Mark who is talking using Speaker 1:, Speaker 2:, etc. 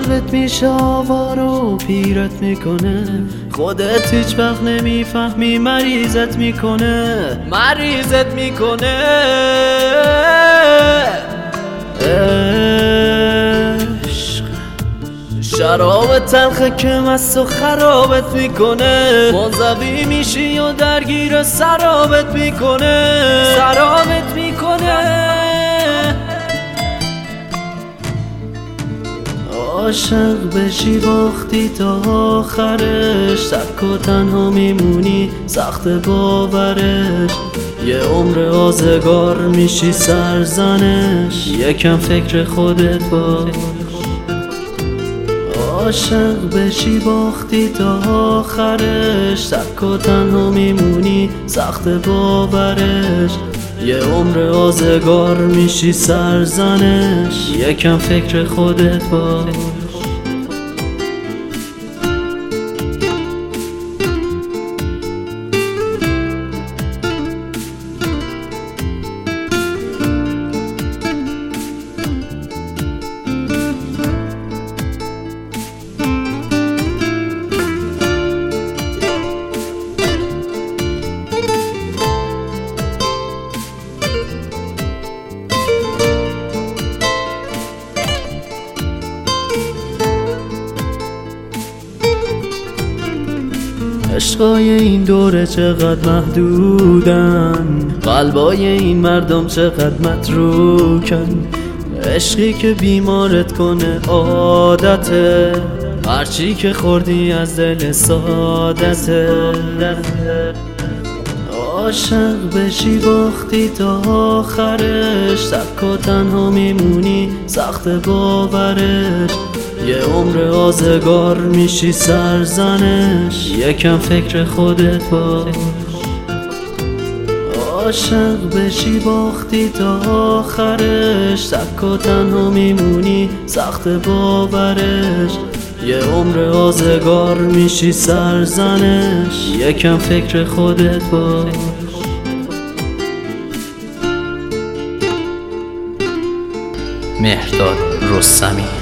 Speaker 1: قلبت میشه آوار و پیرت میکنه، خودت هیچ وقت نمیفهمی مریضت میکنه، مریضت میکنه. عشق شراب تلخه که مست و خرابت میکنه، منزوی میشی و درگیر سرابت میکنه، سرابت میکنه. عاشق بشی باختی تا آخرش، تک و تنها میمونی سخت باورش، یه عمر آزگار میشی سرزنش، یکم فکر خودت باش. عاشق بشی باختی تا آخرش، تک و تنها میمونی سخت باورش، یه عمر آزگار میشی سرزنش، یکم فکر خودت باش. عشقای این دوره چقدر محدودن، قلبای این مردم چقدر متروکن، عشقی که بیمارت کنه عادته، هرچی که خوردی از دل سادته. عاشق بشی باختی تا آخرش، تک و تنها میمونی سخت باورش، یه عمر آزگار میشی سرزنش، یکم فکر خودت باش. عاشق بشی باختی تا آخرش، تک و تنها میمونی سخت باورش، یه عمر آزگار میشی سرزنش، یکم فکر خودت باش.
Speaker 2: مهرداد رستمی.